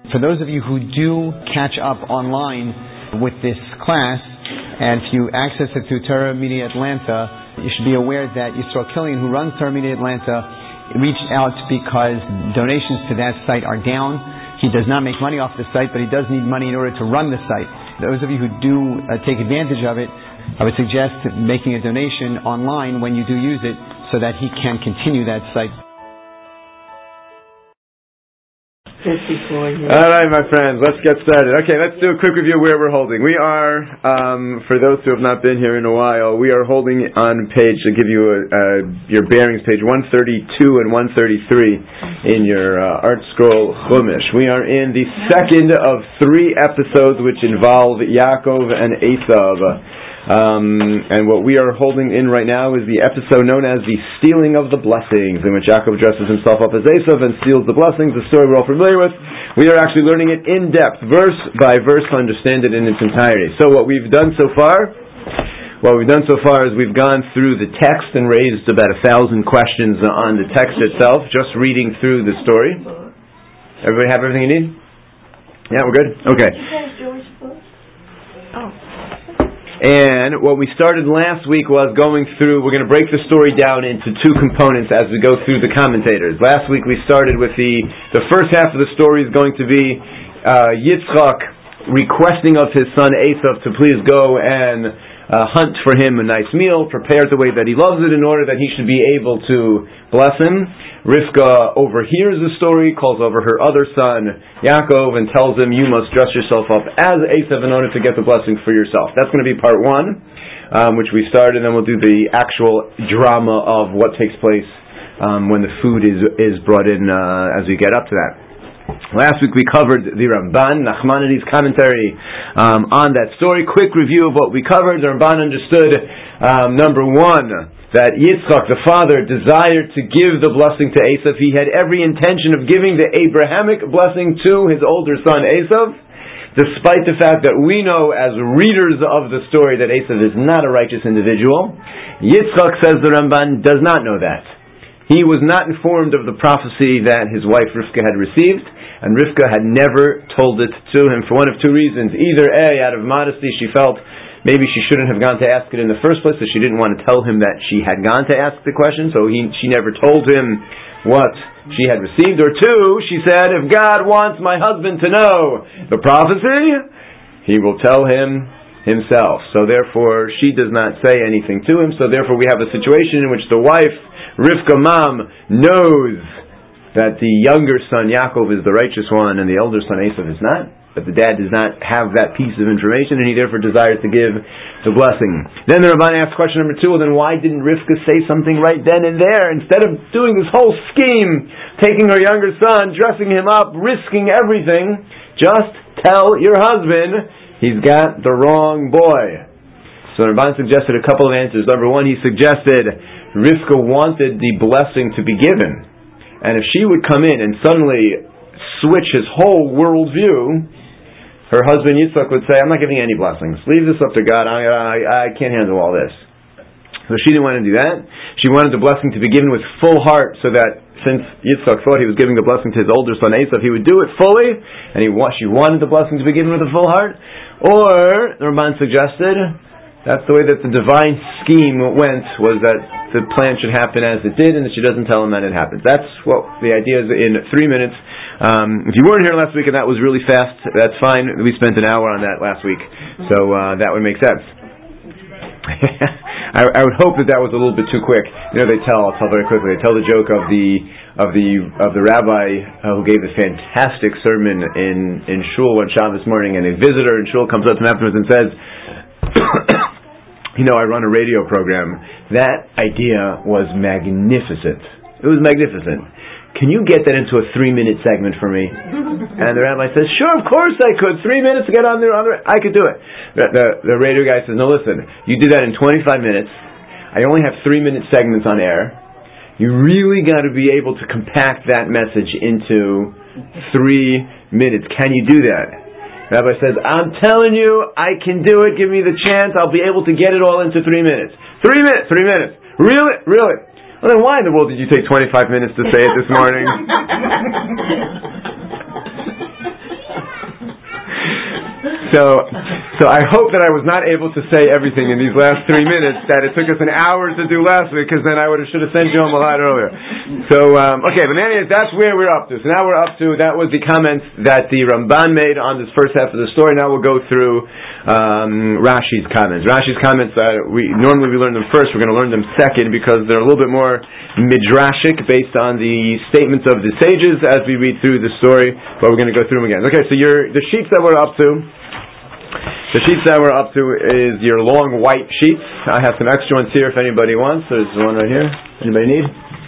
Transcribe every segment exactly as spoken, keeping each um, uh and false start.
For those of you who do catch up online with this class, and if you access it through Torah Media Atlanta, you should be aware that Yisrael Killian, who runs Torah Media Atlanta, reached out because donations to that site are down. He does not make money off the site, but he does need money in order to run the site. Those of you who do uh, take advantage of it, I would suggest making a donation online when you do use it so that he can continue that site. All right, my friends, let's get started. Okay, let's do a quick review of where we're holding. We are, um, for those who have not been here in a while, we are holding on page, to give you a, uh, your bearings, page one thirty-two and one thirty-three in your uh, Art Scroll Chumash. We are in the second of three episodes which involve Yaakov and Esav. Um, and what we are holding in right now is the episode known as the Stealing of the Blessings, in which Yaakov dresses himself up as Esav and steals the blessings, the story we're all familiar with. We are actually learning it in depth, verse by verse, to understand it in its entirety. So what we've done so far, what we've done so far is we've gone through the text and raised about a thousand questions on the text itself, just reading through the story. Everybody have everything you need? Yeah, we're good? Okay. And what we started last week was going through, we're going to break the story down into two components as we go through the commentators. Last week we started with the, the first half of the story is going to be uh, Yitzchak requesting of his son Esav to please go and uh, hunt for him a nice meal, prepare it the way that he loves it in order that he should be able to bless him. Rivka overhears the story, calls over her other son, Yaakov, and tells him, you must dress yourself up as Esav in order to get the blessing for yourself. That's going to be part one, um, which we started, and then we'll do the actual drama of what takes place um, when the food is is brought in uh, as we get up to that. Last week we covered the Ramban, Nachmanides' commentary um, on that story. Quick review of what we covered. The Ramban understood, um, number one, that Yitzchak, the father, desired to give the blessing to Esav. He had every intention of giving the Abrahamic blessing to his older son Esav, despite the fact that we know as readers of the story that Esav is not a righteous individual. Yitzchak, says the Ramban, does not know that. He was not informed of the prophecy that his wife Rivka had received, and Rivka had never told it to him for one of two reasons. Either A, out of modesty, she felt maybe she shouldn't have gone to ask it in the first place, so she didn't want to tell him that she had gone to ask the question, so he, she never told him what she had received. Or two, she said, if God wants my husband to know the prophecy, he will tell him himself. So therefore, she does not say anything to him, so therefore we have a situation in which the wife, Rivka Mom, knows that the younger son, Yaakov, is the righteous one, and the elder son, Esav, is not. But the dad does not have that piece of information, and he therefore desires to give the blessing. Then the Ramban asks question number two, well, then why didn't Rivka say something right then and there? Instead of doing this whole scheme, taking her younger son, dressing him up, risking everything, just tell your husband he's got the wrong boy. So the Ramban suggested a couple of answers. Number one, he suggested Rivka wanted the blessing to be given. And if she would come in and suddenly switch his whole worldview, her husband Yitzchak would say, I'm not giving any blessings. Leave this up to God. I, I, I can't handle all this. So she didn't want to do that. She wanted the blessing to be given with full heart, so that since Yitzchak thought he was giving the blessing to his older son Esav, he would do it fully, and he she wanted the blessing to be given with a full heart. Or, the Ramban suggested, that's the way that the divine scheme went, was that the plan should happen as it did, and that she doesn't tell him that it happens. That's what the idea is in three minutes. Um, if you weren't here last week and that was really fast, that's fine. We spent an hour on that last week, so uh, that would make sense. I, I would hope that that was a little bit too quick. You know, they tell, I'll tell very quickly, they tell the joke of the of the of the rabbi uh, who gave a fantastic sermon in, in shul one Shabbos morning, and a visitor in shul comes up to him afterwards and says, you know, I run a radio program. That idea was magnificent. It was magnificent. Can you get that into a three-minute segment for me? And the rabbi says, sure, of course I could. Three minutes to get on there. On there. I could do it. The, the, the radio guy says, no, listen, you do that in twenty-five minutes. I only have three-minute segments on air. You really got to be able to compact that message into three minutes. Can you do that? The rabbi says, I'm telling you, I can do it. Give me the chance. I'll be able to get it all into three minutes. Three minutes, three minutes. Really? Really? Well, then why in the world did you take twenty-five minutes to say it this morning? So, so I hope that I was not able to say everything in these last three minutes that it took us an hour to do last week, because then I would have should have sent you home a lot earlier. So, um, okay, but anyways, that's where we're up to. So now we're up to, that was the comments that the Ramban made on this first half of the story. Now we'll go through um, Rashi's comments. Rashi's comments, uh, we normally we learn them first. We're going to learn them second because they're a little bit more midrashic based on the statements of the sages as we read through the story. But we're going to go through them again. Okay, so your the sheets that we're up to. The sheets that we're up to is your long white sheets. I have some extra ones here if anybody wants. There's one right here. Anybody need?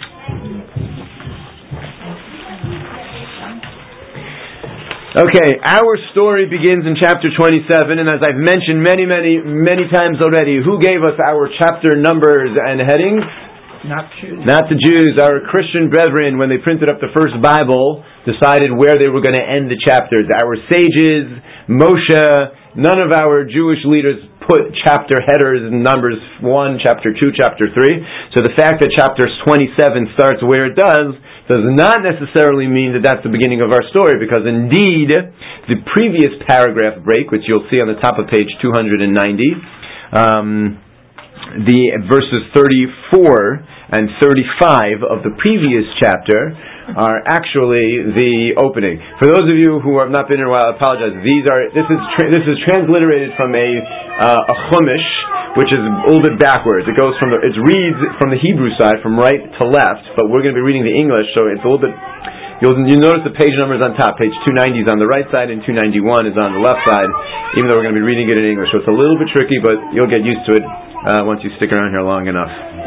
Okay, our story begins in chapter twenty-seven, and as I've mentioned many, many, many times already, who gave us our chapter numbers and headings? Not Jews. Not the Jews. Our Christian brethren, when they printed up the first Bible, decided where they were going to end the chapters. Our sages, Moshe, none of our Jewish leaders put chapter headers in numbers one, chapter two, chapter three. So the fact that chapter twenty-seven starts where it does does not necessarily mean that that's the beginning of our story, because indeed the previous paragraph break, which you'll see on the top of page two hundred ninety, um, the verses thirty-four and thirty-five of the previous chapter are actually the opening. For those of you who have not been here in a while, I apologize. These are this is tra- this is transliterated from a uh, a Chumash, which is a little bit backwards. It goes from the it reads from the Hebrew side from right to left, but we're going to be reading the English, so it's a little bit. You'll you notice the page number is on top. Page two ninety is on the right side, and two ninety-one is on the left side. Even though we're going to be reading it in English, so it's a little bit tricky, but you'll get used to it uh, once you stick around here long enough.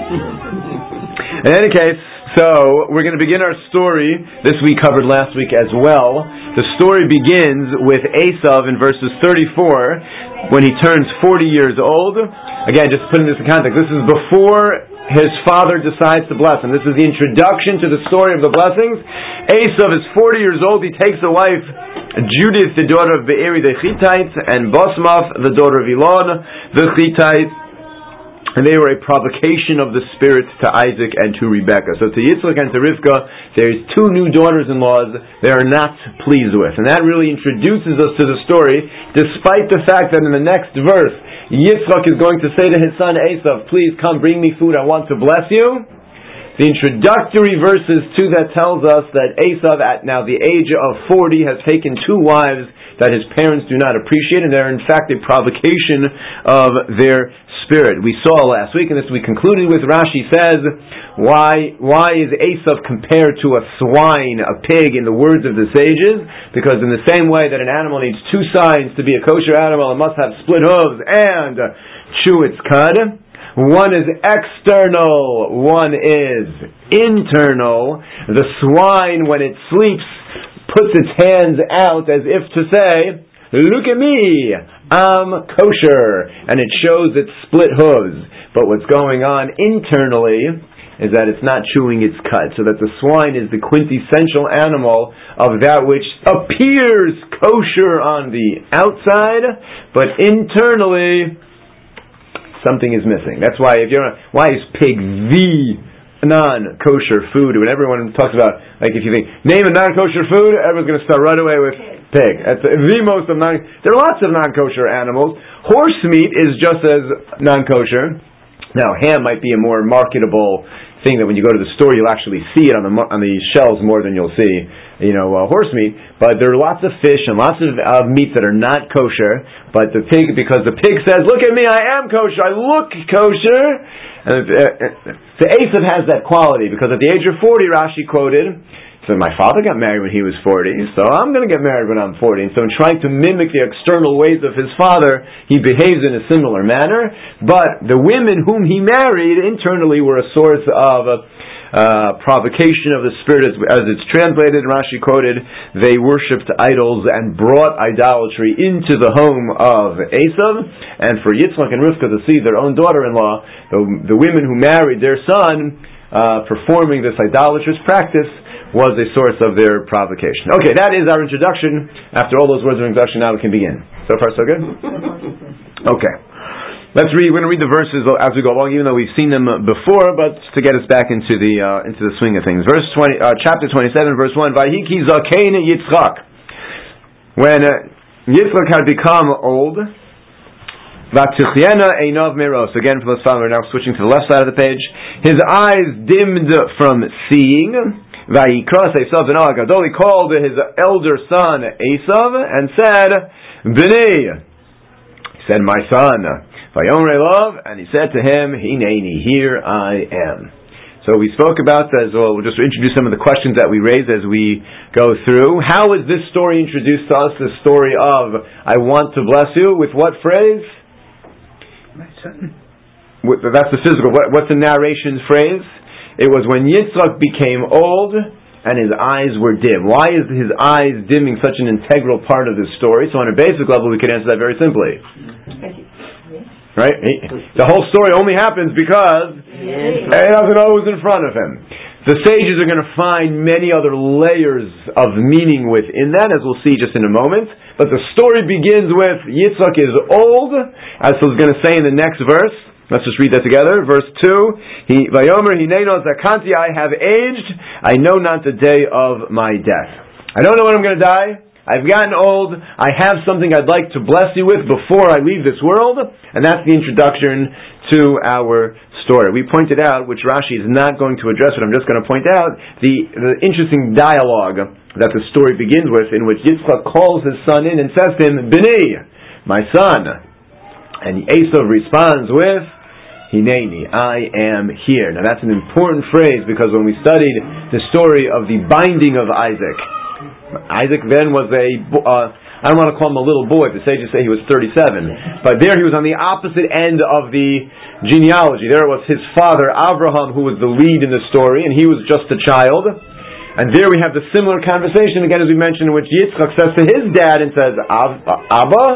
In any case, so we're going to begin our story. This we covered last week as well. The story begins with Esav in verses thirty-four when he turns forty years old. Again, just putting this in context, this is before his father decides to bless him. This is the introduction to the story of the blessings. Esav is forty years old. He takes a wife, Judith, the daughter of Be'eri the Hittite, and Basmath, the daughter of Elon the Hittite. And they were a provocation of the spirit to Isaac and to Rebekah. So to Yitzchak and to Rivka, there's two new daughters-in-laws they are not pleased with. And that really introduces us to the story, despite the fact that in the next verse, Yitzchak is going to say to his son Esav, please come bring me food, I want to bless you. The introductory verses to that tells us that Esav, at now the age of forty, has taken two wives that his parents do not appreciate, and they're in fact a provocation of their spirit. We saw last week, and this we concluded with, Rashi says, why why is Esav compared to a swine, a pig, in the words of the sages? Because in the same way that an animal needs two sides to be a kosher animal, it must have split hooves and chew its cud. One is external, one is internal. The swine, when it sleeps, puts its hands out as if to say, look at me, I'm kosher, and it shows its split hooves. But what's going on internally is that it's not chewing its cud, so that the swine is the quintessential animal of that which appears kosher on the outside, but internally something is missing. That's why if you're why is pig the non-kosher food? When everyone talks about, like, if you think name a non-kosher food, everyone's going to start right away with pig. That's the most of non. There are lots of non-kosher animals. Horse meat is just as non-kosher. Now, ham might be a more marketable thing that when you go to the store you'll actually see it on the on the shelves more than you'll see, you know, uh, horse meat. But there are lots of fish and lots of uh, meats that are not kosher. But the pig, because the pig says, "Look at me, I am kosher. I look kosher." And uh, the Esav has that quality because at the age of forty, Rashi quoted, so my father got married when he was forty, so I'm going to get married when I'm forty. And so in trying to mimic the external ways of his father, he behaves in a similar manner. But the women whom he married internally were a source of uh, provocation of the spirit, as, as it's translated. Rashi quoted, they worshipped idols and brought idolatry into the home of Esav. And for Yitzchak and Rivka to see their own daughter-in-law, the, the women who married their son, uh, performing this idolatrous practice, was a source of their provocation. Okay, that is our introduction. After all those words of introduction, now we can begin. So far, so good? Okay. Let's read, we're going to read the verses as we go along, even though we've seen them before, but to get us back into the uh, into the swing of things. Verse twenty, uh, chapter twenty-seven, verse one, Vayiki Zakein Yitzchak. When uh, Yitzchak had become old. V'atzichena einov meros. Again, for those followers, we're now switching to the left side of the page. His eyes dimmed from seeing. Vayikras Esav ben Gadol. He called his elder son Esav and said, Bnei. He said, my son. Vayomer Elav, and he said to him, Hineni, here I am. So we spoke about, as well, we'll just introduce some of the questions that we raised as we go through. How is this story introduced to us, the story of, I want to bless you, with what phrase? My son. With, that's the physical. What, what's the narration phrase? It was when Yitzchak became old and his eyes were dim. Why is his eyes dimming such an integral part of this story? So on a basic level, we can answer that very simply. Right? The whole story only happens because he doesn't know who's in front of him. The sages are going to find many other layers of meaning within that, as we'll see just in a moment. But the story begins with Yitzchak is old, as he's going to say in the next verse. Let's just read that together. Verse two. He Vayomer Hineno Zakanti, I have aged. I know not the day of my death. I don't know when I'm going to die. I've gotten old. I have something I'd like to bless you with before I leave this world. And that's the introduction to our story. We pointed out, which Rashi is not going to address, but I'm just going to point out, the, the interesting dialogue that the story begins with, in which Yitzchak calls his son in and says to him, Bnei, my son. And Esav responds with, Hineni, I am here. Now that's an important phrase, because when we studied the story of the binding of Isaac, Isaac then was a, uh, I don't want to call him a little boy, the sages say he was thirty-seven, but there he was on the opposite end of the genealogy. There was his father, Abraham, who was the lead in the story, and he was just a child. And there we have the similar conversation, again as we mentioned, in which Yitzchak says to his dad and says, Abba?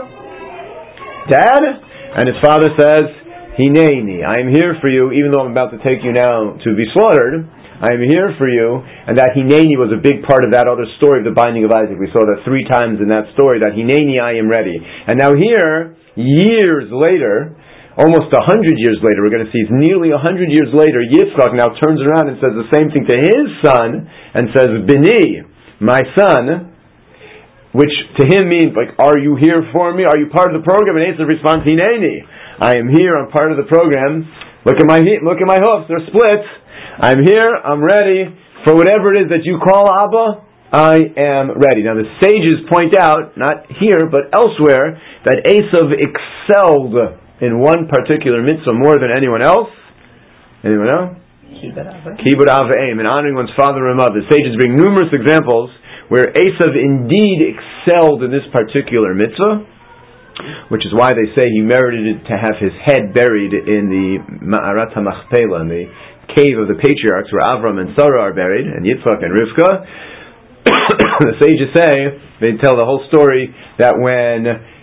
Dad? And his father says, Hineni, I am here for you, even though I'm about to take you now to be slaughtered. I am here for you, and that Hineni was a big part of that other story of the binding of Isaac. We saw that three times in that story, that Hineni, I am ready. And now here, years later, almost a hundred years later, we're going to see it's nearly a hundred years later, Yitzchak now turns around and says the same thing to his son, and says, Bini, my son, which to him means, like, are you here for me? Are you part of the program? And Esav responds, Hineni, I am here, I'm part of the program. Look at my look at my hoofs, they're split. I'm here, I'm ready, for whatever it is that you call Abba, I am ready. Now the sages point out, not here, but elsewhere, that Esav excelled in one particular mitzvah more than anyone else. Anyone else? Kibud Av V'Em, in honoring one's father and mother. The sages bring numerous examples where Esav indeed excelled in this particular mitzvah, which is why they say he merited to have his head buried in the Ma'arat HaMachpelah, in the cave of the patriarchs where Avram and Sarah are buried, and Yitzchak and Rivka. The sages say, they tell the whole story, that when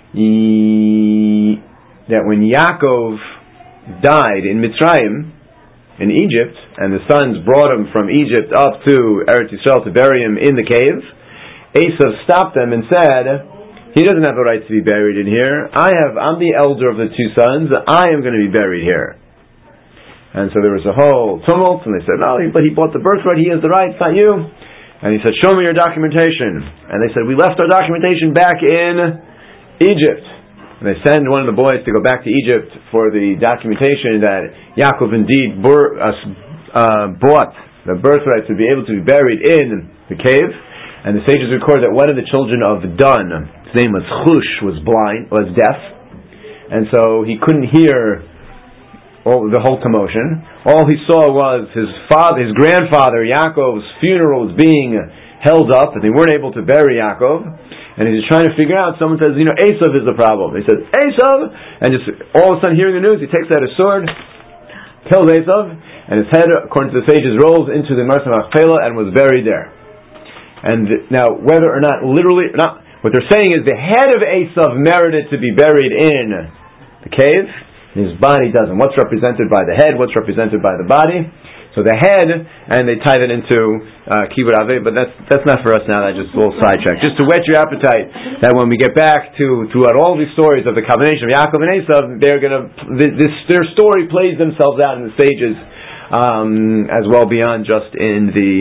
Ye, that when Yaakov died in Mitzrayim, in Egypt, and the sons brought him from Egypt up to Eretz Yisrael to bury him in the cave, Esav stopped them and said, he doesn't have a right to be buried in here. I have, I'm the elder of the two sons, I am going to be buried here. And so there was a whole tumult, and they said, no, but he bought the birthright, he has the right, it's not you. And he said, show me your documentation. And they said, we left our documentation back in Egypt. And they send one of the boys to go back to Egypt for the documentation that Yaakov indeed bur- uh, uh, bought the birthright to be able to be buried in the cave. And the sages record that one of the children of Dan, his name was Chush, was blind, was deaf. And so he couldn't hear all, the whole commotion. All he saw was his father, his grandfather Yaakov's funeral was being held up, and they weren't able to bury Yaakov. And he's trying to figure out. Someone says, you know, Esav is the problem. He says, Esav, and just all of a sudden hearing the news, he takes out his sword, kills Esav, and his head, according to the sages, rolls into the Ma'arat HaMachpelah and was buried there. And now, whether or not literally, not what they're saying is the head of Esav merited to be buried in the cave. His body doesn't. What's represented by the head? What's represented by the body? So the head, and they tie that into uh, Kibud Avei, but that's that's not for us now. That's just a little sidetrack. Just to whet your appetite, that when we get back to throughout all these stories of the combination of Yaakov and Esav, they're gonna this their story plays themselves out in the stages um, as well beyond just in the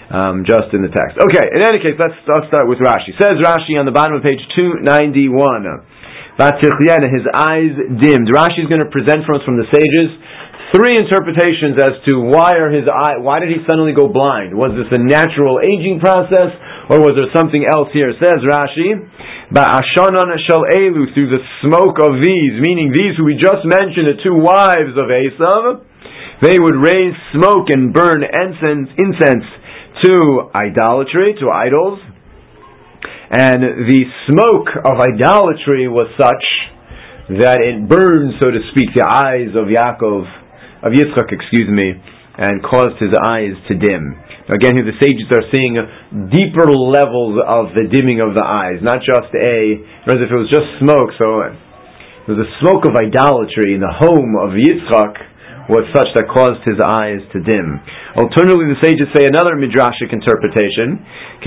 um, just in the text. Okay, in any case, let's, let's start with Rashi. Says Rashi on the bottom of page two ninety-one, his eyes dimmed. Rashi is going to present for us from the sages three interpretations as to why are his eye, why did he suddenly go blind? Was this a natural aging process, or was there something else here? Says Rashi, Ba'ashanan shel elu, through the smoke of these, meaning these who we just mentioned, the two wives of Esav, they would raise smoke and burn incense, incense to idolatry, to idols, and the smoke of idolatry was such that it burned, so to speak, the eyes of Yaakov, of Yitzchak, excuse me, and caused his eyes to dim. Now again, here the sages are seeing deeper levels of the dimming of the eyes, not just a, as if it was just smoke, so it was the smoke of idolatry in the home of Yitzchak was such that caused his eyes to dim. Alternatively, the sages say another midrashic interpretation,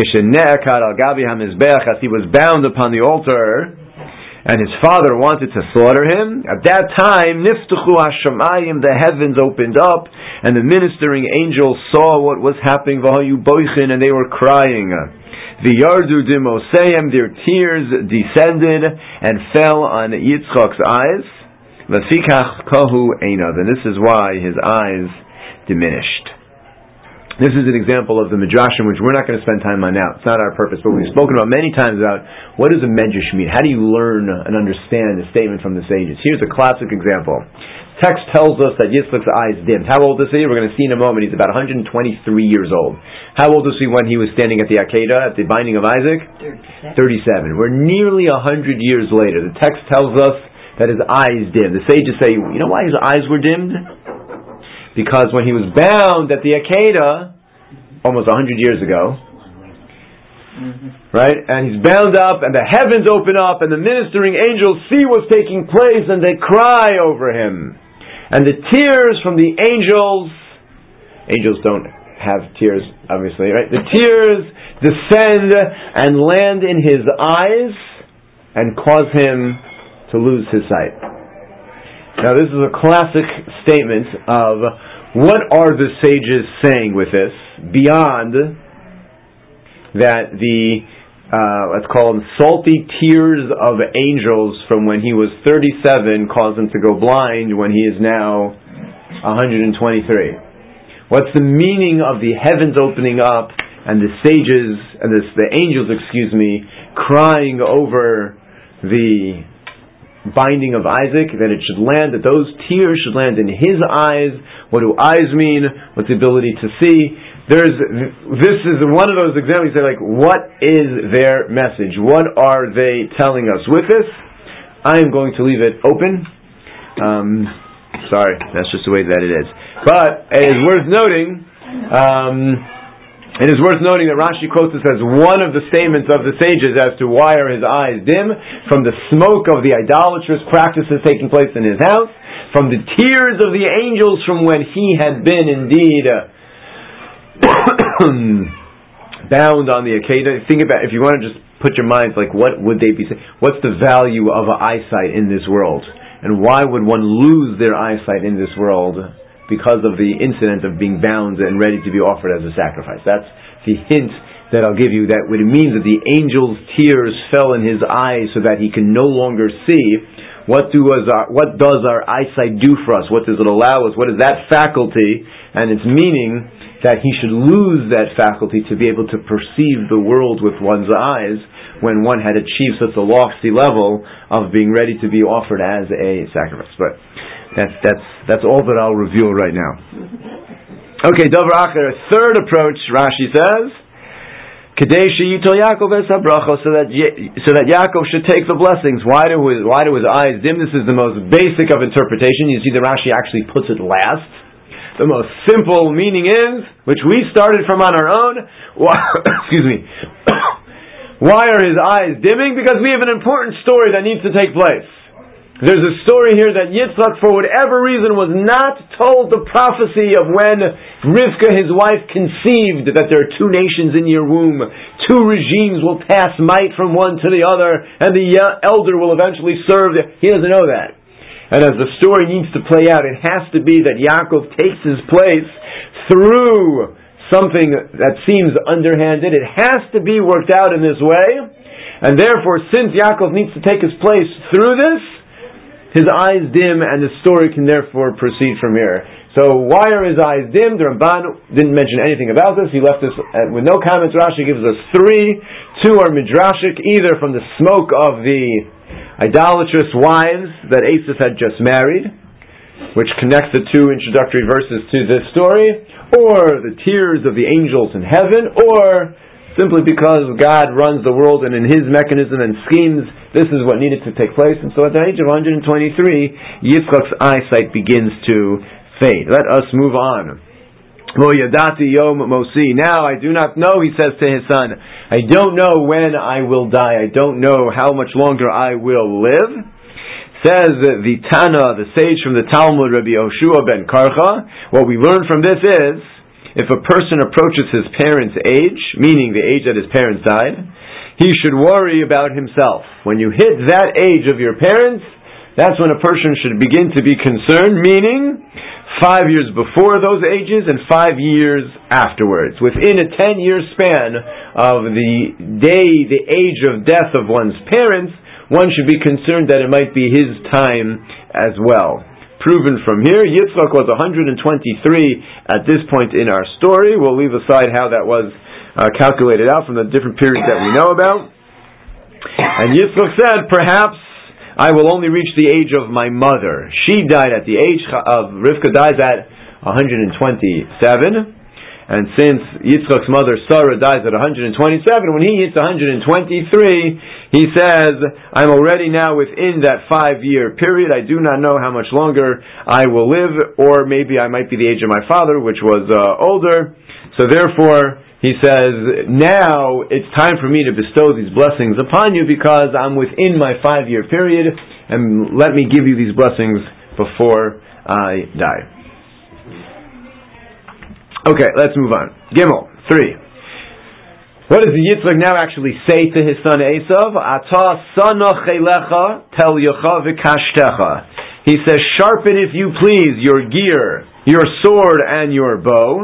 as he was bound upon the altar, and his father wanted to slaughter him. At that time, niftuchu hashamayim, the heavens opened up, and the ministering angels saw what was happening. V'hayu boichin, and they were crying. V'yardu dimoseyim, their tears descended and fell on Yitzchak's eyes. V'fikach kahu einav, and this is why his eyes diminished. This is an example of the midrashim, which we're not going to spend time on now. It's not our purpose, but we've spoken about many times about what does a medrash mean? How do you learn and understand a statement from the sages? Here's a classic example. Text tells us that Yitzchak's eyes dimmed. How old is he? We're going to see in a moment. He's about one hundred twenty-three years old. How old was he when he was standing at the Akedah, at the binding of Isaac? thirty-seven. thirty-seven. We're nearly one hundred years later. The text tells us that his eyes dimmed. The sages say, you know why his eyes were dimmed? Because when he was bound at the Akedah, almost a hundred years ago, mm-hmm. right, and he's bound up, and the heavens open up, and the ministering angels see what's taking place, and they cry over him. And the tears from the angels, angels don't have tears, obviously, right? The tears descend and land in his eyes, and cause him to lose his sight. Now this is a classic statement of what are the sages saying with this, beyond that the, uh, let's call them salty tears of angels from when he was thirty-seven caused him to go blind when he is now one hundred twenty-three. What's the meaning of the heavens opening up and the sages, and this, the angels, excuse me, crying over the binding of Isaac, that it should land, that those tears should land in his eyes? What do eyes mean? What's the ability to see? There's, this is one of those examples. You say, like, what is their message? What are they telling us? With this, I am going to leave it open. Um, sorry, that's just the way that it is. But it is worth noting, um, it is worth noting that Rashi quotes this as one of the statements of the sages as to why are his eyes dim, from the smoke of the idolatrous practices taking place in his house, from the tears of the angels from when he had been indeed uh, bound on the Akedah. Think about, if you want to just put your minds, like, what would they be saying? What's the value of eyesight in this world? And why would one lose their eyesight in this world? Because of the incident of being bound and ready to be offered as a sacrifice. That's the hint that I'll give you, that what it means that the angel's tears fell in his eyes so that he can no longer see. What do us our, what does our eyesight do for us? What does it allow us? What is that faculty? And its meaning that he should lose that faculty to be able to perceive the world with one's eyes when one had achieved such a lofty level of being ready to be offered as a sacrifice. But That's that's that's all that I'll reveal right now. Okay, Davar Acher, third approach, Rashi says, Kadesh Yitol Yaakov es habracha, so that so that Yaakov should take the blessings. Why do his why do his eyes dim? This is the most basic of interpretation. You see, the Rashi actually puts it last. The most simple meaning is, which we started from on our own. Why, excuse me. Why are his eyes dimming? Because we have an important story that needs to take place. There's a story here that Yitzchak, for whatever reason, was not told the prophecy of when Rivka, his wife, conceived that there are two nations in your womb. Two regimes will pass might from one to the other, and the elder will eventually serve. He doesn't know that. And as the story needs to play out, it has to be that Yaakov takes his place through something that seems underhanded. It has to be worked out in this way, and therefore, since Yaakov needs to take his place through this, his eyes dim, and the story can therefore proceed from here. So, why are his eyes dim? The Ramban didn't mention anything about this. He left us with no comments. Rashi gives us three. Two are midrashic, either from the smoke of the idolatrous wives that Esav had just married, which connects the two introductory verses to this story, or the tears of the angels in heaven, or simply because God runs the world and in His mechanism and schemes, this is what needed to take place. And so at the age of one hundred twenty-three, Yitzchak's eyesight begins to fade. Let us move on. Lo yadati yom mosi. Now I do not know, he says to his son, I don't know when I will die. I don't know how much longer I will live. Says the Tana, the sage from the Talmud, Rabbi Yoshua ben Karcha, what we learn from this is, if a person approaches his parents' age, meaning the age that his parents died, he should worry about himself. When you hit that age of your parents, that's when a person should begin to be concerned, meaning five years before those ages and five years afterwards. Within a ten-year span of the day, the age of death of one's parents, one should be concerned that it might be his time as well. Proven from here, Yitzchak was one hundred twenty-three at this point in our story. We'll leave aside how that was uh, calculated out from the different periods that we know about. And Yitzchak said, perhaps I will only reach the age of my mother. She died at the age of, Rivka dies at one hundred twenty-seven. And since Yitzchak's mother Sarah dies at one hundred twenty-seven, when he hits one hundred twenty-three, he says, I'm already now within that five-year period. I do not know how much longer I will live, or maybe I might be the age of my father, which was uh, older. So therefore, he says, now it's time for me to bestow these blessings upon you because I'm within my five-year period, and let me give you these blessings before I die. Okay, let's move on. Gimel, three. What does the Yitzchak now actually say to his son Esav? Ata sana chelecha tel yocha v'kashtecha. He says, sharpen, if you please, your gear, your sword, and your bow.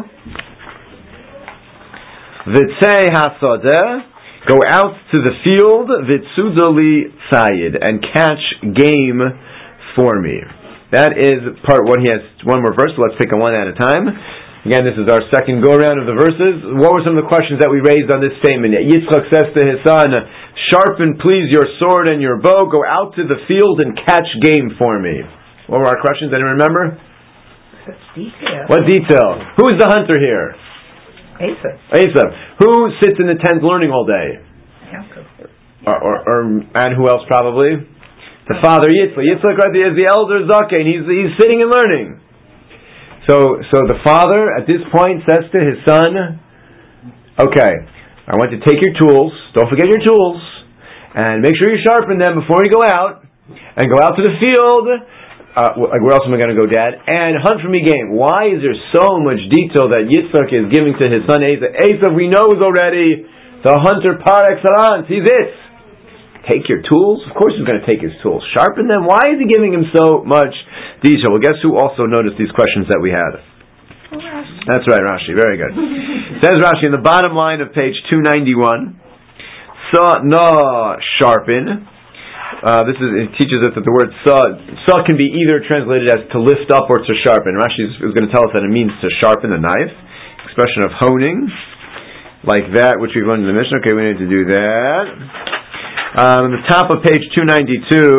V'tzei hasadeh, go out to the field, v'tzudali tzayid, and catch game for me. That is part one. He has one more verse, so let's take it one at a time. Again, this is our second go-around of the verses. What were some of the questions that we raised on this statement? Yitzchak says to his son, sharpen, please, your sword and your bow, go out to the field and catch game for me. What were our questions? Anyone remember? That's detail. What detail? Who is the hunter here? Esav. Esav. Who sits in the tent learning all day? Yaakov. Or, or, or, and who else probably? The father, Yitzchak. Yitzchak right there is the elder Zaken. He's, he's sitting and learning. So, so the father at this point says to his son, okay, I want you to take your tools, don't forget your tools, and make sure you sharpen them before you go out, and go out to the field, uh, where else am I going to go, Dad, and hunt for me game. Why is there so much detail that Yitzchak is giving to his son Esav? Esav, we know, is already the hunter par excellence, he's it. Take your tools? Of course he's going to take his tools. Sharpen them? Why is he giving him so much detail? Well, guess who also noticed these questions that we had? Rashi. That's right, Rashi. Very good. Says Rashi in the bottom line of page two ninety-one, Sa na sharpen. Uh, this is, it teaches us that the word sa, sa can be either translated as to lift up or to sharpen. Rashi is, is going to tell us that it means to sharpen a knife. Expression of honing. Like that, which we've learned in the Mishnah. Okay, we need to do that. Um, on the top of page two ninety-two,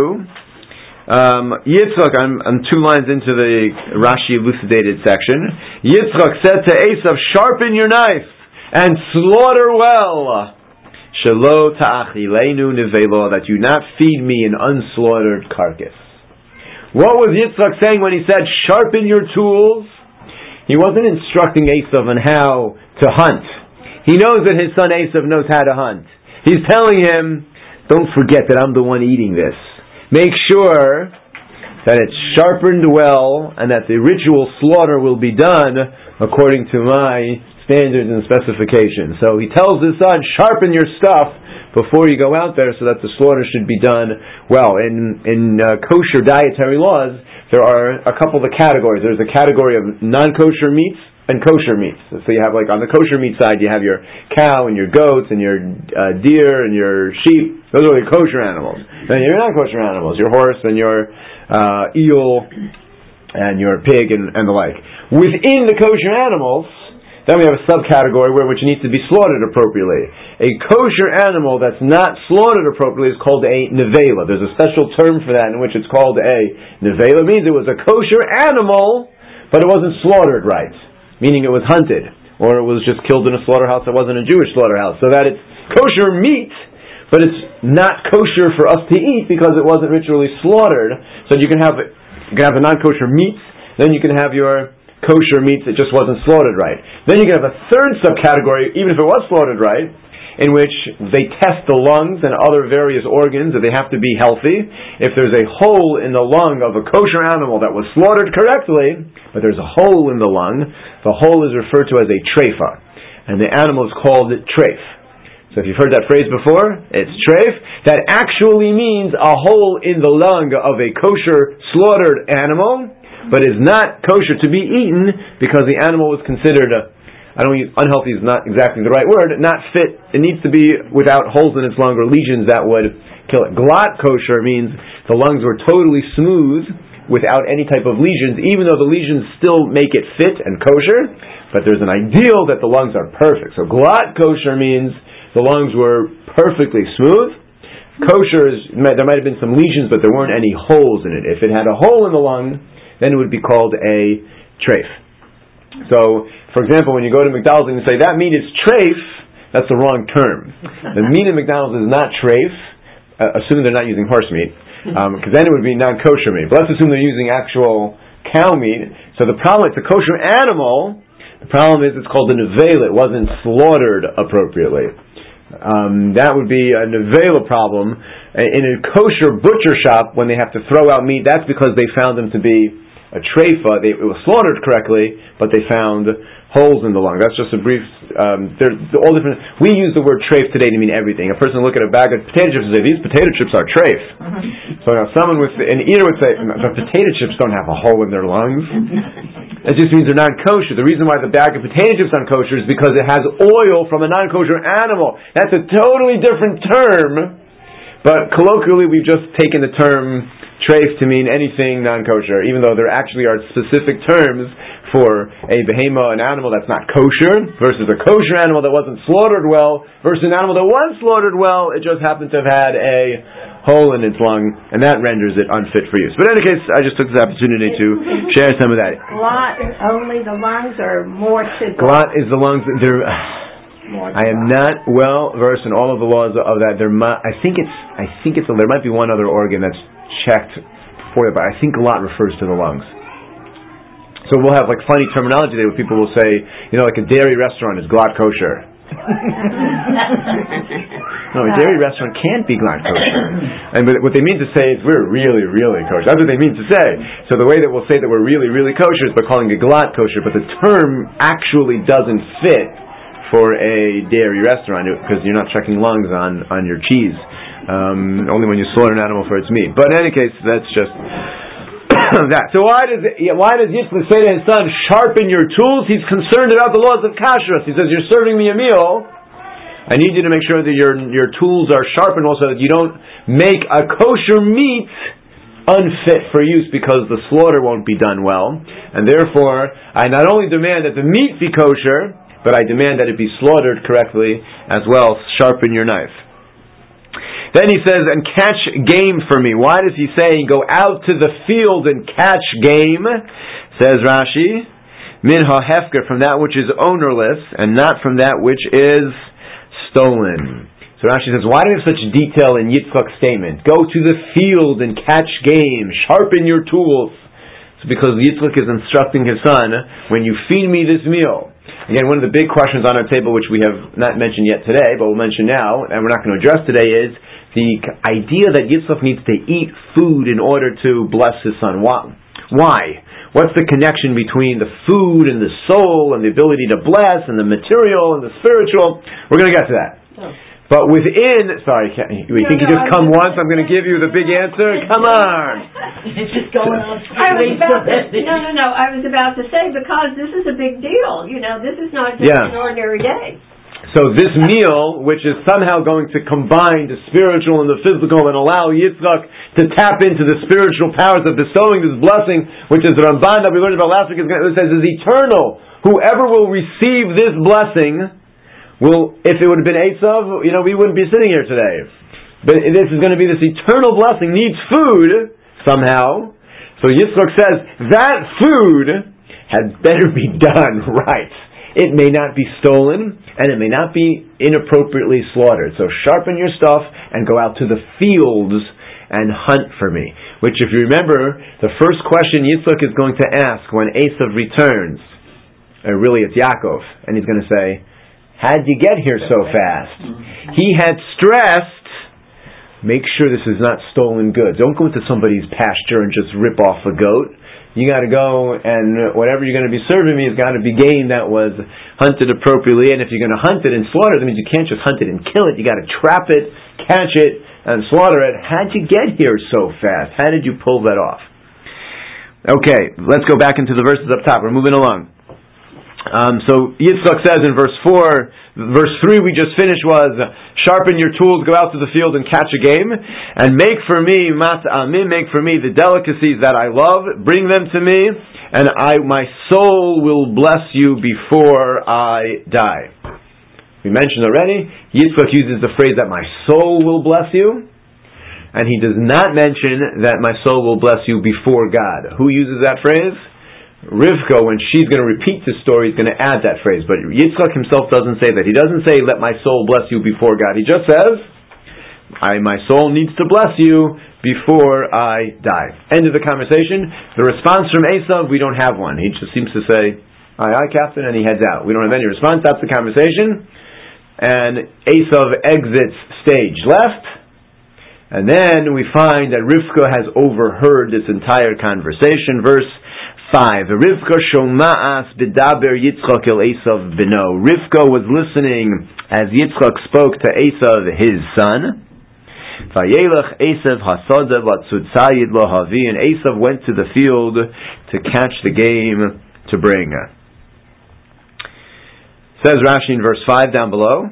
um, Yitzchak, I'm, I'm two lines into the Rashi elucidated section. Yitzchak said to Esav, sharpen your knife and slaughter well. Shelo ta'achilenu nevelo, that you not feed me an unslaughtered carcass. What was Yitzchak saying when he said, sharpen your tools? He wasn't instructing Esav on how to hunt. He knows that his son Esav knows how to hunt. He's telling him, don't forget that I'm the one eating this. Make sure that it's sharpened well and that the ritual slaughter will be done according to my standards and specifications. So he tells his son, sharpen your stuff before you go out there so that the slaughter should be done well. In, in uh, kosher dietary laws, there are a couple of categories. There's a category of non-kosher meats and kosher meats. So you have, like, on the kosher meat side, you have your cow and your goats and your uh, deer and your sheep. Those are the kosher animals. Then your non-kosher animals, your horse and your uh, eel and your pig and, and the like. Within the kosher animals, then we have a subcategory where which needs to be slaughtered appropriately. A kosher animal that's not slaughtered appropriately is called a nevela. There's a special term for that in which it's called a nevela. It means it was a kosher animal, but it wasn't slaughtered right. Meaning it was hunted, or it was just killed in a slaughterhouse that wasn't a Jewish slaughterhouse. So that it's kosher meat, but it's not kosher for us to eat because it wasn't ritually slaughtered. So you can have you can have the non-kosher meats, then you can have your kosher meats that just wasn't slaughtered right. Then you can have a third subcategory, even if it was slaughtered right, in which they test the lungs and other various organs that they have to be healthy. If there's a hole in the lung of a kosher animal that was slaughtered correctly, but there's a hole in the lung, the hole is referred to as a treifa, and the animal is called treif. So if you've heard that phrase before, it's treif. That actually means a hole in the lung of a kosher slaughtered animal, but is not kosher to be eaten because the animal was considered a I don't use unhealthy is not exactly the right word, not fit. It needs to be without holes in its lung or lesions that would kill it. Glatt kosher means the lungs were totally smooth without any type of lesions, even though the lesions still make it fit and kosher, but there's an ideal that the lungs are perfect. So glatt kosher means the lungs were perfectly smooth. Kosher is, there might have been some lesions, but there weren't any holes in it. If it had a hole in the lung, then it would be called a treif. So, for example, when you go to McDonald's and you say, that meat is treif, that's the wrong term. The meat in McDonald's is not treif, uh, assuming they're not using horse meat, because um, then it would be non-kosher meat. But let's assume they're using actual cow meat. So the problem, it's a kosher animal, the problem is it's called a nevela. It wasn't slaughtered appropriately. Um, that would be a nevela problem. In a kosher butcher shop, when they have to throw out meat, that's because they found them to be a treifa. They, it was slaughtered correctly, but they found holes in the lung. That's just a brief. Um, they're all different. We use the word treif today to mean everything. A person would look at a bag of potato chips and say, "These potato chips are treif." Mm-hmm. So now someone with an eater would say, "The potato chips don't have a hole in their lungs." It just means they're not kosher. The reason why the bag of potato chips aren't kosher is because it has oil from a non-kosher animal. That's a totally different term. But colloquially, we've just taken the term treif to mean anything non-kosher, even though there actually are specific terms for a behemoth, an animal that's not kosher, versus a kosher animal that wasn't slaughtered well, versus an animal that was slaughtered well, it just happened to have had a hole in its lung, and that renders it unfit for use. But in any case, I just took this opportunity to share some of that. Glatt, only the lungs are more to glatt is the lungs. They're, I am not well versed in all of the laws of that. There, I think it's, I think it's, there might be one other organ that's checked for it, but I think glatt refers to the lungs. So we'll have like funny terminology there where people will say, you know, like a dairy restaurant is glatt kosher. No, a dairy restaurant can't be glatt kosher. And what they mean to say is we're really, really kosher. That's what they mean to say. So the way that we'll say that we're really, really kosher is by calling it glatt kosher, but the term actually doesn't fit for a dairy restaurant because you're not checking lungs on, on your cheese. Um, only when you slaughter an animal for its meat. But in any case, that's just that. So why does it, why does Yitzchak say to his son, sharpen your tools? He's concerned about the laws of kashrus. He says, you're serving me a meal. I need you to make sure that your your tools are sharpened also, that you don't make a kosher meat unfit for use because the slaughter won't be done well. And therefore, I not only demand that the meat be kosher, but I demand that it be slaughtered correctly as well. Sharpen your knife. Then he says, and catch game for me. Why does he say, go out to the field and catch game? Says Rashi, min ha-hefker, from that which is ownerless, and not from that which is stolen. So Rashi says, why do we have such detail in Yitzchak's statement? Go to the field and catch game. Sharpen your tools. It's because Yitzchak is instructing his son, when you feed me this meal. Again, one of the big questions on our table, which we have not mentioned yet today, but we'll mention now, and we're not going to address today, is the idea that Yitzchak needs to eat food in order to bless his son. Why? What's the connection between the food and the soul and the ability to bless and the material and the spiritual? We're going to get to that. Oh. But within, sorry, you think you just come once, I'm going to give you the big answer? Come on! It's just going on. I was about to, no, no, no. I was about to say, because this is a big deal. You know, this is not just Yeah. an ordinary day. So this meal, which is somehow going to combine the spiritual and the physical and allow Yitzchak to tap into the spiritual powers of bestowing this blessing, which is the Ramban that we learned about last week, it says is eternal. Whoever will receive this blessing will, if it would have been Esav, you know, we wouldn't be sitting here today. But this is going to be this eternal blessing, needs food somehow. So Yitzchak says, that food had better be done right. It may not be stolen, and it may not be inappropriately slaughtered. So sharpen your stuff and go out to the fields and hunt for me. Which, if you remember, the first question Yitzchak is going to ask when Esav returns, or really it's Yaakov, and he's going to say, how'd you get here so fast? He had stressed, make sure this is not stolen goods. Don't go into somebody's pasture and just rip off a goat. You got to go, and whatever you're going to be serving me has got to be game that was hunted appropriately. And if you're going to hunt it and slaughter it, that means you can't just hunt it and kill it. You got to trap it, catch it, and slaughter it. How'd you get here so fast? How did you pull that off? Okay, let's go back into the verses up top. We're moving along. Um, so Yitzchak says in verse four, verse three we just finished was, sharpen your tools, go out to the field and catch a game, and make for me, mat'amim, make for me the delicacies that I love, bring them to me, and I, my soul will bless you before I die. We mentioned already, Yitzchak uses the phrase that my soul will bless you, and he does not mention that my soul will bless you before God. Who uses that phrase? Rivka, when she's going to repeat this story, is going to add that phrase. But Yitzchak himself doesn't say that. He doesn't say, let my soul bless you before God. He just says, I, my soul needs to bless you before I die. End of the conversation. The response from Esav, we don't have one. He just seems to say, aye, aye, Captain, and he heads out. We don't have any response. That's the conversation. And Esav exits stage left. And then we find that Rivka has overheard this entire conversation. Verse Five. Rivka shoma'as b'daber Yitzchak el Esav bino. Rivka was listening as Yitzchak spoke to Esav, his son. Vayelech Esav hasada v'tzutzayid lo havi. And Esav went to the field to catch the game to bring. Says Rashi in verse five down below.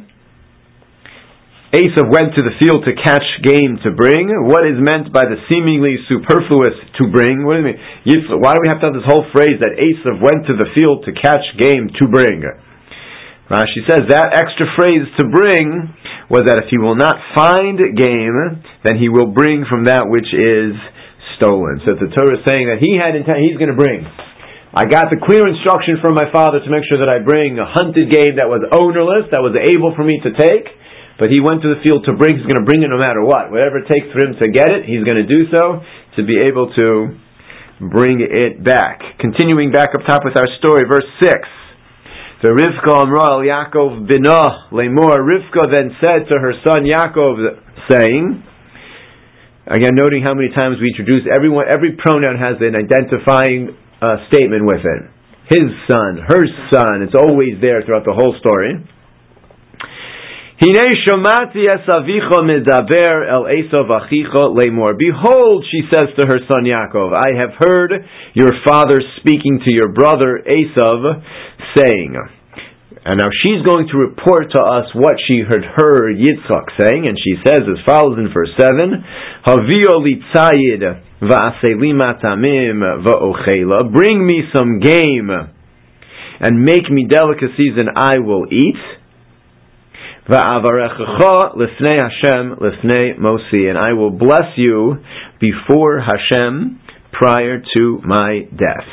Esav went to the field to catch game to bring. What is meant by the seemingly superfluous to bring? What do you mean? Why do we have to have this whole phrase that Esav went to the field to catch game to bring? Rashi says that extra phrase to bring was that if he will not find game, then he will bring from that which is stolen. So the Torah is saying that he had intent, he's going to bring. I got the clear instruction from my father to make sure that I bring a hunted game that was ownerless, that was able for me to take. But he went to the field to bring, he's going to bring it no matter what. Whatever it takes for him to get it, he's going to do so, to be able to bring it back. Continuing back up top with our story, verse six. The Rivka Amra el Yaakov bino lemor. Rivka then said to her son Yaakov, saying, again noting how many times we introduce, everyone, every pronoun has an identifying uh, statement with it. His son, her son, it's always there throughout the whole story. Hinei shomati es avicha medaber el Esav achicha lemor. Behold, she says to her son Yaakov, I have heard your father speaking to your brother Esav, saying. And now she's going to report to us what she had heard Yitzchak saying, and she says as follows in verse seven, Havio litzayid va'aseli matamim va'ochela. Bring me some game and make me delicacies, and I will eat. Va'avarechecha lifnei Hashem lifnei Mosi, and I will bless you before Hashem prior to my death.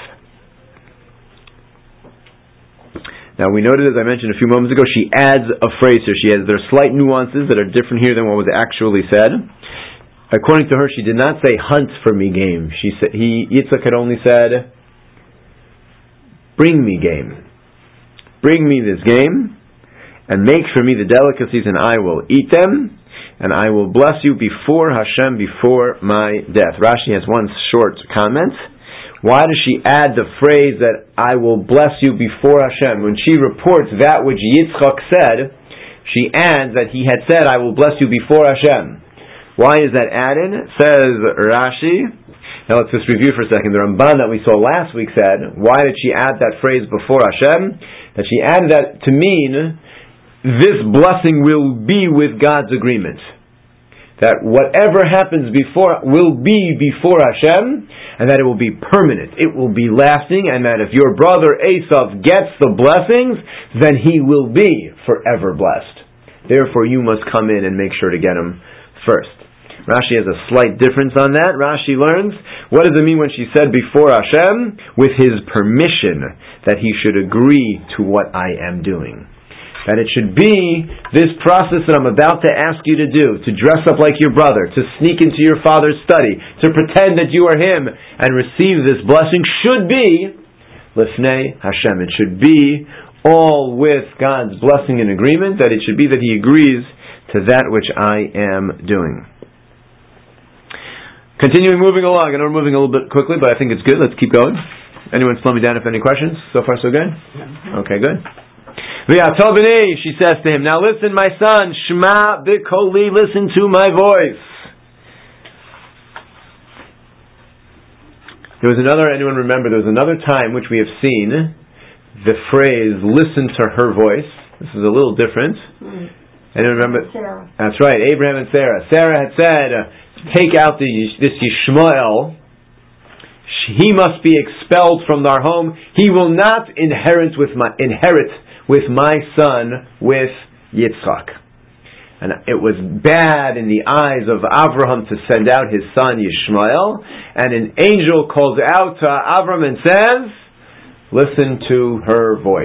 Now we noted, as I mentioned a few moments ago, she adds a phrase here. She has there are slight nuances that are different here than what was actually said. According to her, she did not say "hunt for me game." She said he Yitzchak had only said, "Bring me game, bring me this game." And make for me the delicacies, and I will eat them, and I will bless you before Hashem, before my death. Rashi has one short comment. Why does she add the phrase that I will bless you before Hashem? When she reports that which Yitzchak said, she adds that he had said, I will bless you before Hashem. Why is that added? Says Rashi, Now let's just review for a second. The Ramban that we saw last week said, why did she add that phrase before Hashem? That she added that to mean this blessing will be with God's agreement. That whatever happens before will be before Hashem, and that it will be permanent. It will be lasting, and that if your brother Esav gets the blessings, then he will be forever blessed. Therefore, you must come in and make sure to get him first. Rashi has a slight difference on that. Rashi learns, what does it mean when she said before Hashem? With his permission, that he should agree to what I am doing. That it should be this process that I'm about to ask you to do, to dress up like your brother, to sneak into your father's study, to pretend that you are him, and receive this blessing, should be Lifnei Hashem. It should be all with God's blessing and agreement, that it should be that he agrees to that which I am doing. Continuing moving along, I know we're moving a little bit quickly, but I think it's good. Let's keep going. Anyone slow me down if any questions? So far so good? Okay, good. V'yatovini, she says to him, now listen, my son, Shema b'koli, listen to my voice. There was another, anyone remember, there was another time which we have seen the phrase, listen to her voice. This is a little different. Mm. Anyone remember? Sarah. That's right, Abraham and Sarah. Sarah had said, take out the, this Yishmael. He must be expelled from our home. He will not inherit with my inherit with my son, with Yitzchak. And it was bad in the eyes of Avraham to send out his son Yishmael. And an angel calls out to Avraham and says, listen to her voice.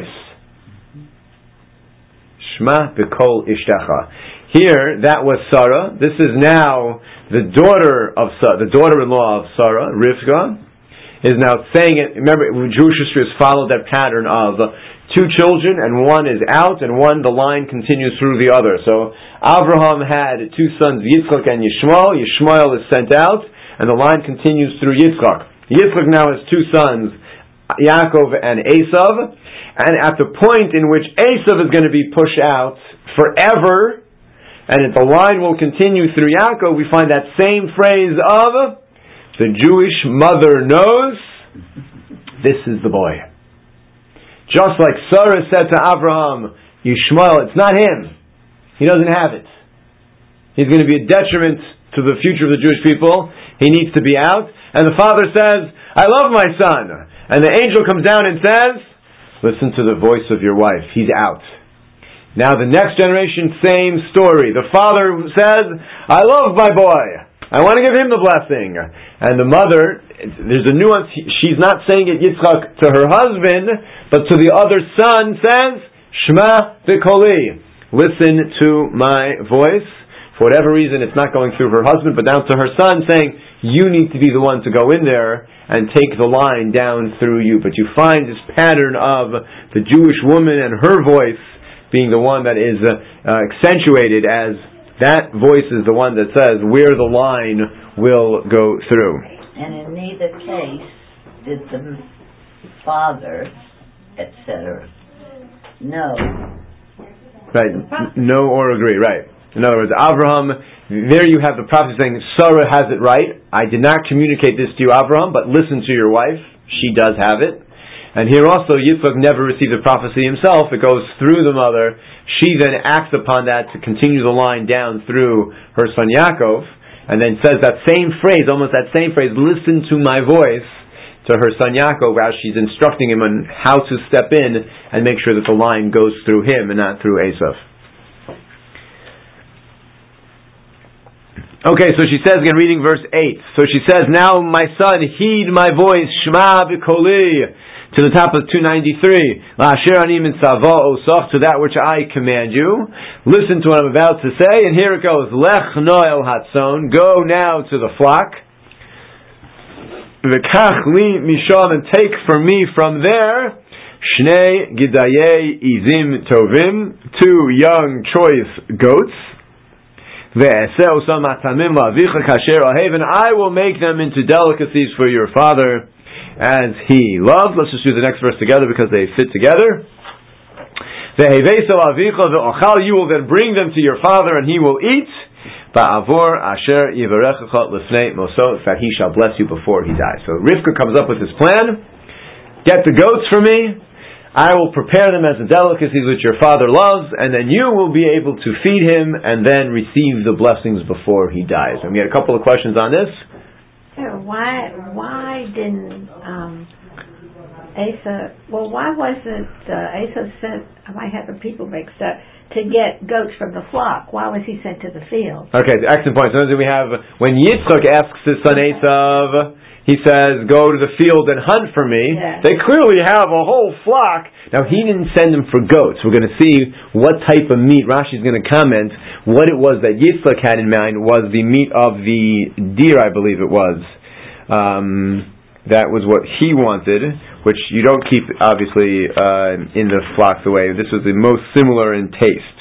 Shema b'kol ishtecha. Here, that was Sarah. This is now the daughter of Sarah, the daughter-in-law of Sarah, Rivka, is now saying it. Remember, Jewish history has followed that pattern of two children, and one is out, and one, the line continues through the other. So, Avraham had two sons, Yitzchak and Yishmael. Yishmael is sent out, and the line continues through Yitzchak. Yitzchak now has two sons, Yaakov and Esav, and at the point in which Esav is going to be pushed out forever, and the line will continue through Yaakov, we find that same phrase of, the Jewish mother knows, this is the boy. Just like Sarah said to Abraham, Yishmael, it's not him. He doesn't have it. He's going to be a detriment to the future of the Jewish people. He needs to be out. And the father says, I love my son. And the angel comes down and says, listen to the voice of your wife. He's out. Now the next generation, same story. The father says, I love my boy. I want to give him the blessing. And the mother, there's a nuance, she's not saying it Yitzchak to her husband, but to the other son says, Shema b'koli, listen to my voice. For whatever reason, it's not going through her husband, but down to her son, saying, you need to be the one to go in there and take the line down through you. But you find this pattern of the Jewish woman and her voice being the one that is uh, uh, accentuated as that voice is the one that says where the line will go through. And in neither case did the father, et cetera, know. Right, know or agree, right. In other words, Avraham, there you have the prophet saying, Sarah has it right. I did not communicate this to you, Avraham, but listen to your wife. She does have it. And here also, Yitzchak never received the prophecy himself. It goes through the mother. She then acts upon that to continue the line down through her son Yaakov, and then says that same phrase, almost that same phrase, listen to my voice, to her son Yaakov, as she's instructing him on how to step in and make sure that the line goes through him and not through Esav. Okay, so she says again, reading verse eight. So she says, now my son, heed my voice, Shema b'koli, to the top of two ninety-three, La'asher ani mitzavo osach, to that which I command you. Listen to what I'm about to say, and here it goes. Lech no el hatzon, go now to the flock. V'kach li misham, and take for me from there, shnei gidayei izim tovim, two young choice goats. Ve'eseh osam atamim la'avicha kasher ahev, and I will make them into delicacies for your father, as he loved. Let's just do the next verse together because they fit together. You will then bring them to your father and he will eat. Ba'avor asher yivarechecha lefnei moso, that he shall bless you before he dies. So Rivka comes up with this plan. Get the goats for me. I will prepare them as the delicacies which your father loves, and then you will be able to feed him and then receive the blessings before he dies. And we had a couple of questions on this. Yeah, why why didn't um, Asa, well, why wasn't uh, Asa sent, I might have the people mixed up, to get goats from the flock? Why was he sent to the field? Okay, excellent point. So we have, when Yitzchak asks his son Esav, he says, go to the field and hunt for me. Yeah. They clearly have a whole flock. Now, he didn't send them for goats. We're going to see what type of meat. Rashi's going to comment what it was that Yitzchak had in mind was the meat of the deer, I believe it was. Um, that was what he wanted, which you don't keep, obviously, uh, in the flocks away. This was the most similar in taste.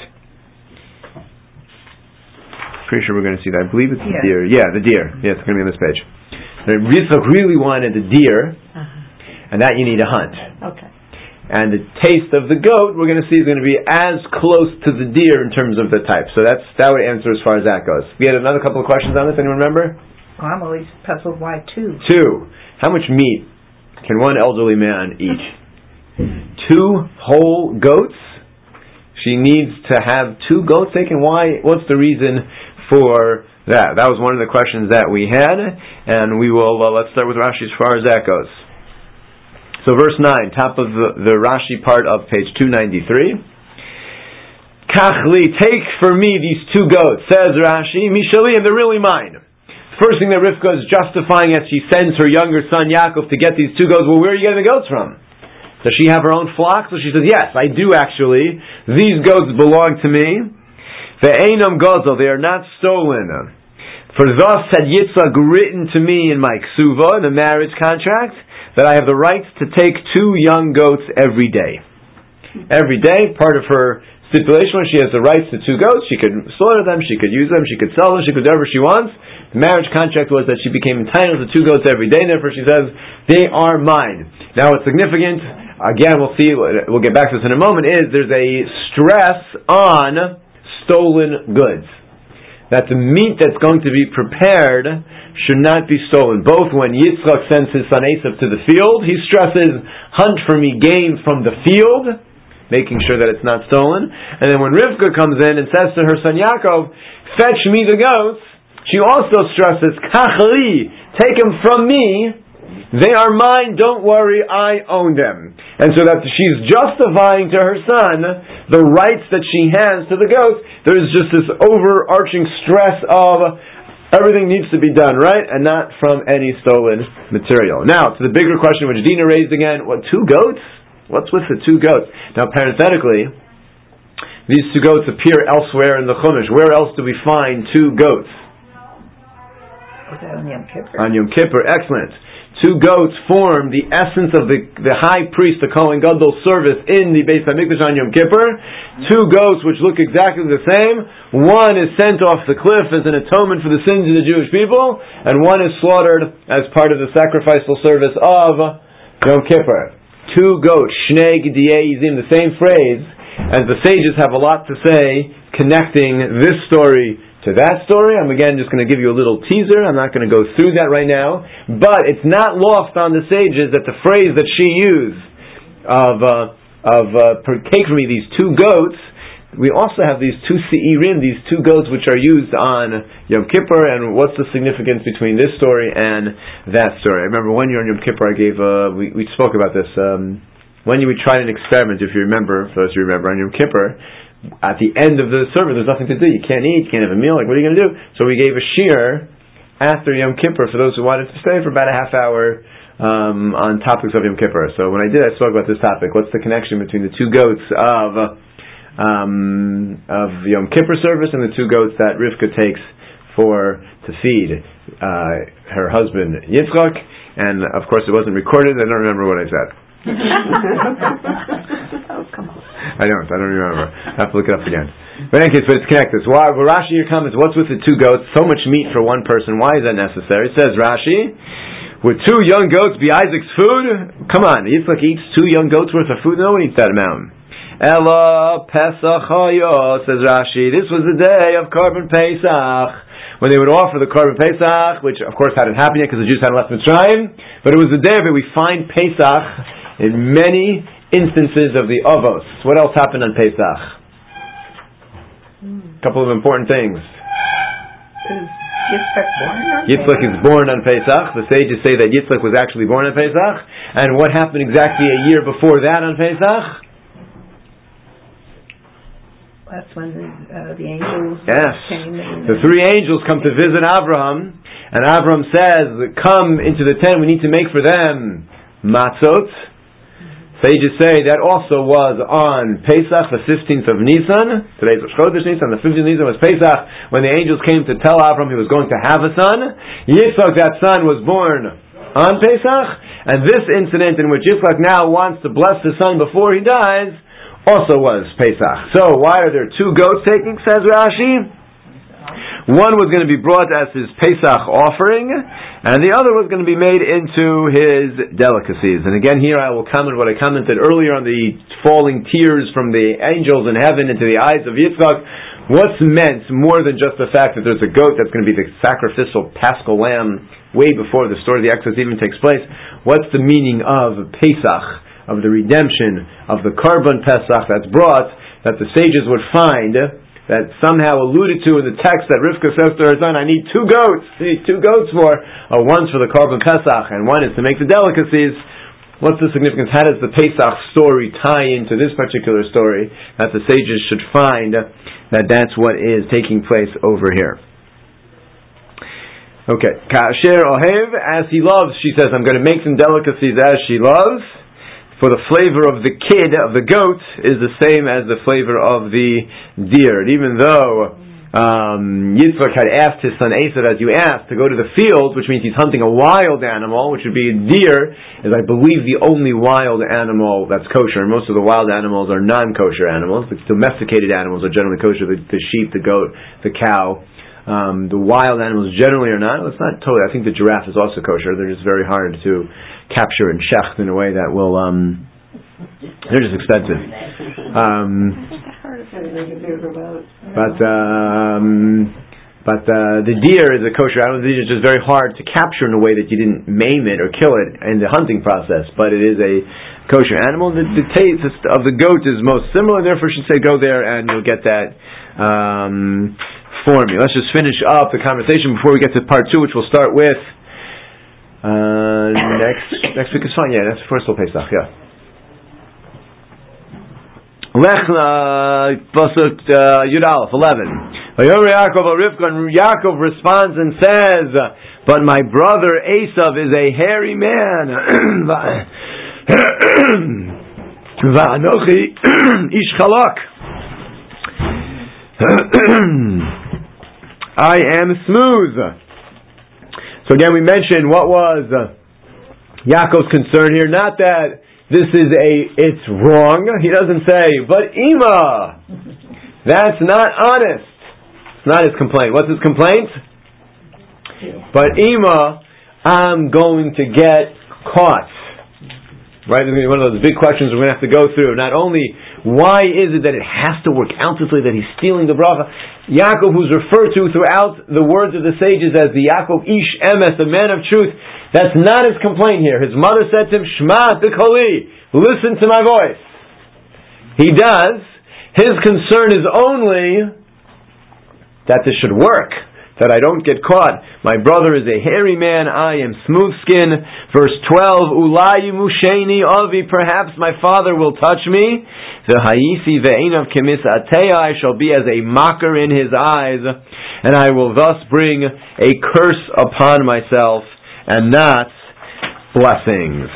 Pretty sure we're going to see that. I believe it's the yeah. deer. Yeah, the deer. Yeah, it's going to be on this page. Yitzchak really wanted the deer, uh-huh. and that you need to hunt. Okay. And the taste of the goat, we're going to see, is going to be as close to the deer in terms of the type. So that's that would answer as far as that goes. We had another couple of questions on this. Anyone remember? Well, I'm always puzzled why two. Two. How much meat can one elderly man eat? Two whole goats? She needs to have two goats taken. Why? What's the reason for that? That was one of the questions that we had, and we will, uh, let's start with Rashi as far as that goes. So verse nine, top of the, the Rashi part of page two ninety-three. Kachli, take for me these two goats, says Rashi, Mishali, and they're really mine. First thing that Rivka is justifying as she sends her younger son Yaakov to get these two goats, well, where are you getting the goats from? Does she have her own flock? So she says, yes, I do actually. These goats belong to me. Ve'enam gozel, they are not stolen. For thus had Yitzchak written to me in my ksuva, in the marriage contract, that I have the right to take two young goats every day. Every day, part of her stipulation was she has the rights to two goats. She could slaughter them, she could use them, she could sell them, she could do whatever she wants. The marriage contract was that she became entitled to two goats every day, and therefore she says, they are mine. Now what's significant, again we'll see, we'll get back to this in a moment, is there's a stress on stolen goods. That the meat that's going to be prepared should not be stolen. Both when Yitzchak sends his son Esav to the field, he stresses, hunt for me game from the field, making sure that it's not stolen. And then when Rivka comes in and says to her son Yaakov, fetch me the goats, she also stresses, Kachali, take them from me, they are mine, don't worry, I own them. And so that she's justifying to her son the rights that she has to the goats. There's just this overarching stress of everything needs to be done right and not from any stolen material. Now, to the bigger question which Dina raised again, what, two goats? What's with the two goats? Now, parenthetically, these two goats appear elsewhere in the Chumash. Where else do we find two goats? On Yom Kippur. On Yom Kippur, excellent. Two goats form the essence of the, the high priest, the Kohen Gadol service in the Beis HaMikdash on Yom Kippur. Two goats which look exactly the same. One is sent off the cliff as an atonement for the sins of the Jewish people, and one is slaughtered as part of the sacrificial service of Yom Kippur. Two goats, Shnei G'diyei Yizim, the same phrase, as the sages have a lot to say connecting this story to that story. I'm again just going to give you a little teaser. I'm not going to go through that right now. But it's not lost on the sages that the phrase that she used of, uh, of uh, take for me these two goats, we also have these two se'irim, these two goats which are used on Yom Kippur, and what's the significance between this story and that story? I remember one year on Yom Kippur I gave, uh, we, we spoke about this, um, when you would try an experiment, if you remember, for those who remember, on Yom Kippur, at the end of the service, there's nothing to do. You can't eat, you can't have a meal. Like, what are you going to do? So we gave a shiur after Yom Kippur for those who wanted to stay for about a half hour um, on topics of Yom Kippur. So when I did, I spoke about this topic. What's the connection between the two goats of um, of Yom Kippur service and the two goats that Rivka takes for to feed uh, her husband Yitzchak? And of course, it wasn't recorded. I don't remember what I said. Oh, come on. I don't, I don't remember. I have to look it up again. But in any case, but it's connected. So why, well, Rashi here comments, what's with the two goats? So much meat for one person. Why is that necessary? It says Rashi, would two young goats be Isaac's food? Come on, Yitzchak eats two young goats worth of food? No one eats that amount. Ella Pesach Hayo, says Rashi, this was the day of Korban Pesach. when they would offer the Korban Pesach, which of course hadn't happened yet because the Jews hadn't left Mitzrayim, but it was the day of it. We find Pesach in many instances of the Avos. What else happened on Pesach? A couple of important things. Yitzchak is born on Pesach. The sages say that Yitzchak was actually born on Pesach. And what happened exactly a year before that on Pesach? That's when the, uh, the angels yes. came in. The three angels come to visit Abraham, and Abraham says, come into the tent, we need to make for them matzot. Sages say that also was on Pesach, the fifteenth of Nisan. Today's Rosh Chodesh Nisan. The fifteenth of Nisan was Pesach, when the angels came to tell Abraham he was going to have a son. Yitzchak, that son, was born on Pesach, and this incident in which Yitzchak now wants to bless his son before he dies also was Pesach. So, why are there two goats taking, says Rashi? One was going to be brought as his Pesach offering, and the other was going to be made into his delicacies. And again, here I will comment what I commented earlier on the falling tears from the angels in heaven into the eyes of Yitzchak. What's meant more than just the fact that there's a goat that's going to be the sacrificial paschal lamb way before the story of the Exodus even takes place? What's the meaning of Pesach, of the redemption, of the Korban Pesach that's brought, that the sages would find that somehow alluded to in the text that Rivka says to her son, I need two goats, I need two goats for, uh, one's for the Korban Pesach, and one is to make the delicacies. What's the significance? How does the Pesach story tie into this particular story, that the sages should find that that's what is taking place over here? Okay. Ka'asher ohev, as he loves, she says, I'm going to make some delicacies as she loves. For the flavor of the kid, of the goat, is the same as the flavor of the deer. And even though um, Yitzchak had asked his son Esav, as you asked, to go to the field, which means he's hunting a wild animal, which would be a deer, is I believe the only wild animal that's kosher. And most of the wild animals are non-kosher animals. The domesticated animals are generally kosher, the, the sheep, the goat, the cow. Um, the wild animals generally are not. Well, it's not totally. I think the giraffe is also kosher. They're just very hard to capture and shecht in a way that will. Um, they're just expensive. Um, but um, but uh, the deer is a kosher animal. The deer is just very hard to capture in a way that you didn't maim it or kill it in the hunting process. But it is a kosher animal. The, the taste of the goat is most similar. Therefore, you should say go there and you'll get that. Um, For me. Let's just finish up the conversation before we get to part two, which we'll start with uh, next next week is fine. Yeah, that's first of Pesach. Yeah. Lech pasuk Yud Aleph eleven. Yaakov responds and says, "But my brother Esav is a hairy man. Va'anochi ish chalak." I am smooth. So again, we mentioned what was uh, Yaakov's concern here. Not that this is a, it's wrong. He doesn't say, but Ima, that's not honest. It's not his complaint. What's his complaint? But Ima, I'm going to get caught. Right? It's going to be one of those big questions we're going to have to go through. Not only why is it that it has to work out this way, that he's stealing the bracha? Yaakov, who's referred to throughout the words of the sages as the Yaakov Ish Emes, the man of truth, that's not his complaint here. His mother said to him, Shema B'koli, listen to my voice. He does. His concern is only that this should work, that I don't get caught. My brother is a hairy man, I am smooth skinned. Verse twelve, Ulai Musheni Avi, perhaps my father will touch me. The Hayisi ve'enav kemisatei, I shall be as a mocker in his eyes, and I will thus bring a curse upon myself, and not blessings.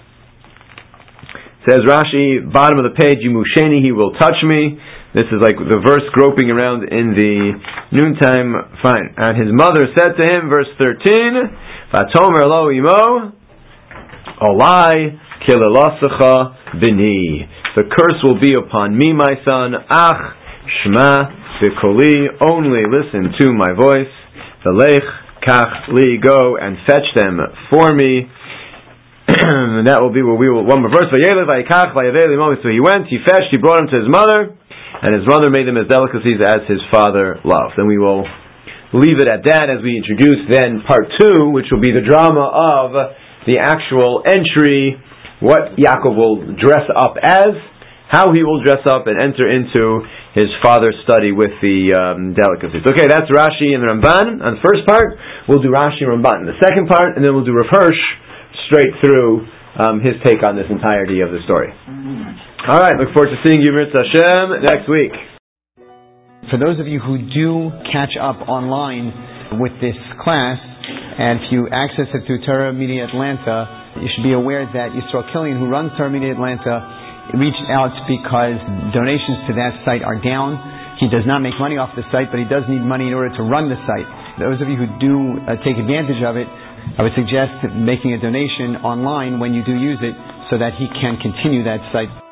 Says Rashi, bottom of the page, Yimusheni, he will touch me. This is like the verse groping around in the noontime. Fine. And his mother said to him, verse thirteen, Vatomer lo imo, olai kilelasacha bini. The curse will be upon me, my son. Ach, shma b'koli. Only listen to my voice. Velech kach li, go and fetch them for me. And that will be where we will. One more verse. Vayelev vayikach vayavei limo. So he went, he fetched, he brought him to his mother. And his mother made them as delicacies as his father loved. And we will leave it at that as we introduce then part two, which will be the drama of the actual entry, what Yaakov will dress up as, how he will dress up and enter into his father's study with the um, delicacies. Okay, that's Rashi and the Ramban on the first part. We'll do Rashi and Ramban in the second part, and then we'll do Rav Hirsch straight through um, his take on this entirety of the story. All right, look forward to seeing you, Mirz Hashem, next week. For those of you who do catch up online with this class, and if you access it through Torah Media Atlanta, you should be aware that Yisrael Killian, who runs Torah Media Atlanta, reached out because donations to that site are down. He does not make money off the site, but he does need money in order to run the site. Those of you who do uh, take advantage of it, I would suggest making a donation online when you do use it so that he can continue that site.